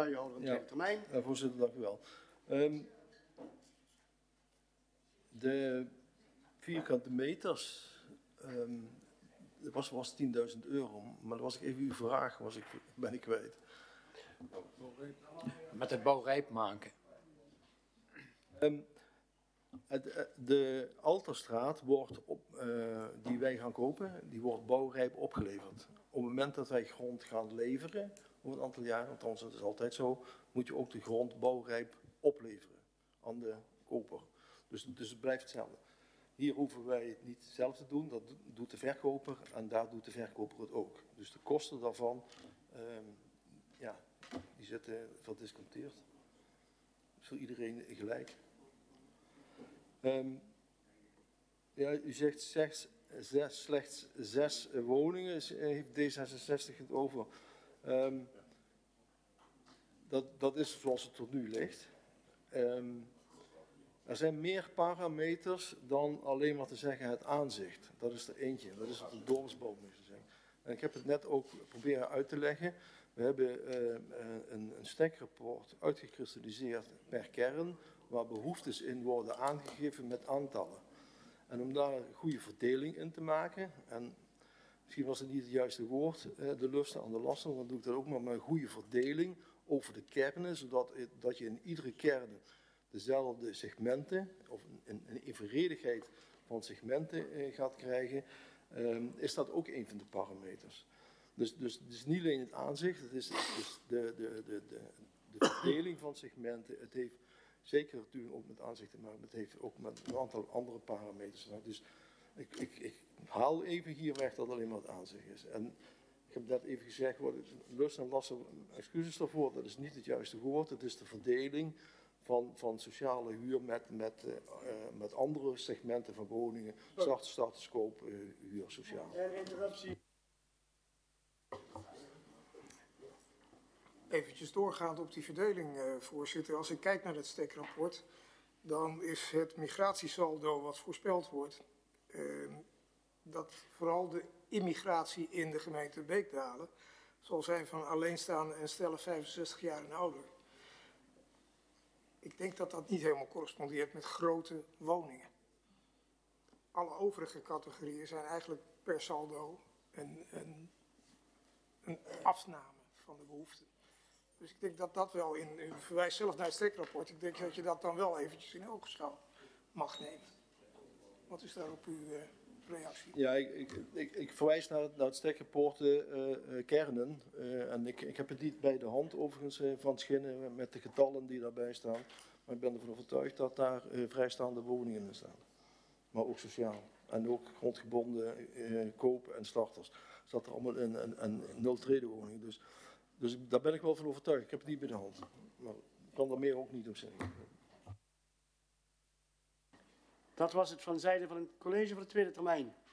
portefeuillehouder in de tweede termijn. Voorzitter, dank u wel. De vierkante meters, was 10.000 euro, maar dat was ik even uw vraag, ben ik kwijt. Met het bouwrijp maken. De Alterstraat wordt die wij gaan kopen, die wordt bouwrijp opgeleverd. Op het moment dat wij grond gaan leveren, over een aantal jaren, althans dat is altijd zo, moet je ook de grond bouwrijp opleveren aan de koper. Dus het blijft hetzelfde. Hier hoeven wij het niet zelf te doen, dat doet de verkoper en daar doet de verkoper het ook. Dus de kosten daarvan, die zitten verdisconteerd. Is voor iedereen gelijk. U zegt slechts 6 woningen, heeft D66 het over. Dat is zoals het tot nu ligt. Er zijn meer parameters dan alleen maar te zeggen het aanzicht. Dat is er eentje, dat is de dorpsboom. En ik heb het net ook proberen uit te leggen. We hebben een stekrapport uitgekristalliseerd per kern, waar behoeftes in worden aangegeven met aantallen. En om daar een goede verdeling in te maken, en misschien was het niet het juiste woord, de lusten aan de lasten, dan doe ik dat ook maar met een goede verdeling over de kernen, zodat je in iedere kern dezelfde segmenten, of een evenredigheid van segmenten gaat krijgen, is dat ook een van de parameters. Dus het is niet alleen het aanzicht, het is de verdeling van segmenten. Het heeft zeker natuurlijk ook met aanzicht te maken, maar het heeft ook met een aantal andere parameters te maken. Dus ik haal even hier weg dat alleen maar het aanzicht is. En ik heb net even gezegd, lust en lasten, excuses daarvoor, dat is niet het juiste woord. Het is de verdeling van sociale huur met andere segmenten van woningen, status, koop, huur, sociaal. Interruptie. Eventjes doorgaand op die verdeling, voorzitter. Als ik kijk naar het stekrapport, dan is het migratiesaldo wat voorspeld wordt, dat vooral de immigratie in de gemeente Beekdalen zal zijn van alleenstaande en stellen 65 jaar en ouder. Ik denk dat dat niet helemaal correspondeert met grote woningen. Alle overige categorieën zijn eigenlijk per saldo een afname van de behoeften. Dus ik denk dat dat wel u verwijst zelf naar het stekrapport, ik denk dat je dat dan wel eventjes in oogschouw mag nemen. Wat is daarop uw reactie? Ja, ik verwijs naar het stekrapport kernen. En ik heb het niet bij de hand overigens van het schinnen met de getallen die daarbij staan. Maar ik ben ervan overtuigd dat daar vrijstaande woningen in staan. Maar ook sociaal. En ook grondgebonden koop en starters. Zat er allemaal in een nul-trede woning. Dus daar ben ik wel van overtuigd. Ik heb het niet bij de hand. Maar ik kan er meer ook niet op zeggen. Dat was het van zijde van het college voor de tweede termijn.